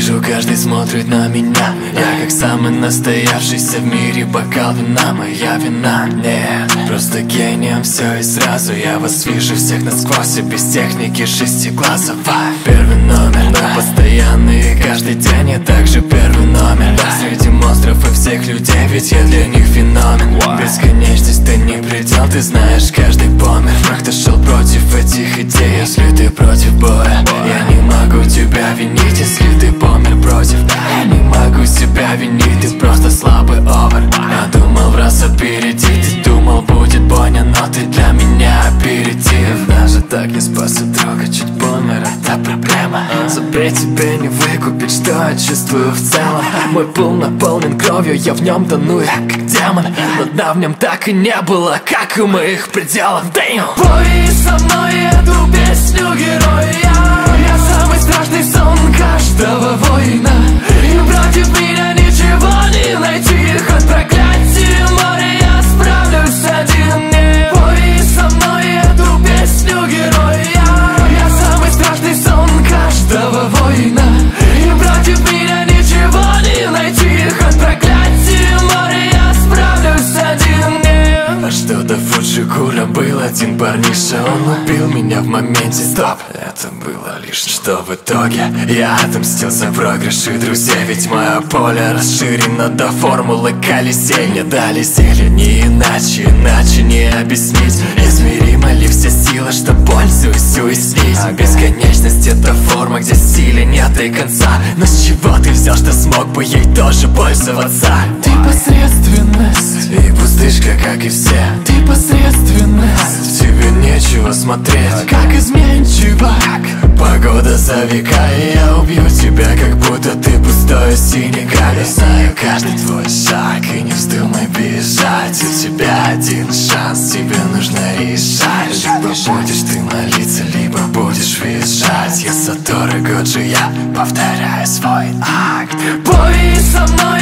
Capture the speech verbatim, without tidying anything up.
вижу, каждый смотрит на меня. Я как самый настоявшийся в мире бокал вина. Моя вина? Нет, просто гением все и сразу. Я вас вижу всех насквозь и без техники шестиклассовой. Первый номер, да, постоянный и каждый день. Я также первый номер, да, среди монстров и всех людей, ведь я для них феномен. Бесконечность, ты не предел, ты знаешь, каждый помер. Но кто шел против этих идей, если ты против боя? Я не могу тебя винить, если ты помер против. Я не могу себя винить, ты просто слабый овер. Я думал в раз опередить, ты думал будет бойня, но ты для меня аперитив. Даже так не спас от друга, чуть помер, это проблема. Забей, тебе не выкупить, что я чувствую в целом. Мой пул наполнен кровью, я в нем тону, я как демон. Но дна в нем так и не было, как и моих пределов. Damn. Пой со мной эту песню, герой. Я, я самый страшный сон каждого воина. И против меня ничего не найти. Хоть проклятие море, я справлюсь один. Не пой со мной эту песню, герой. Я, я самый страшный сон каждого воина. И против меня ничего не найти. Хоть проклятие море, я справлюсь один. Не а что до Фуджикура был один парниша. Он убил меня в моменте. Стоп, это было лишь что в итоге я отомстил за проигрыш и друзей. Ведь мое поле расширено до формулы Колизей. Мне дали зелье не иначе, иначе не объяснить. Измерима ли все силы, что пользуюсь уяснить. А бесконечность — это форма, где силе нет и конца. Но с чего ты взял, что смог бы ей тоже пользоваться? Ты посредственность и пустышка, как и все. Ты посредственность, в тебе нечего смотреть, как изменчиво. Погода за века, и я убью тебя, как будто ты пустое синий камень. Знаю каждый твой шаг, и не вздумай бежать. У тебя один шанс, тебе нужно решать. Либо будешь ты молиться, либо будешь визжать. Я Сатору Годжи, я повторяю свой акт. Пой со мной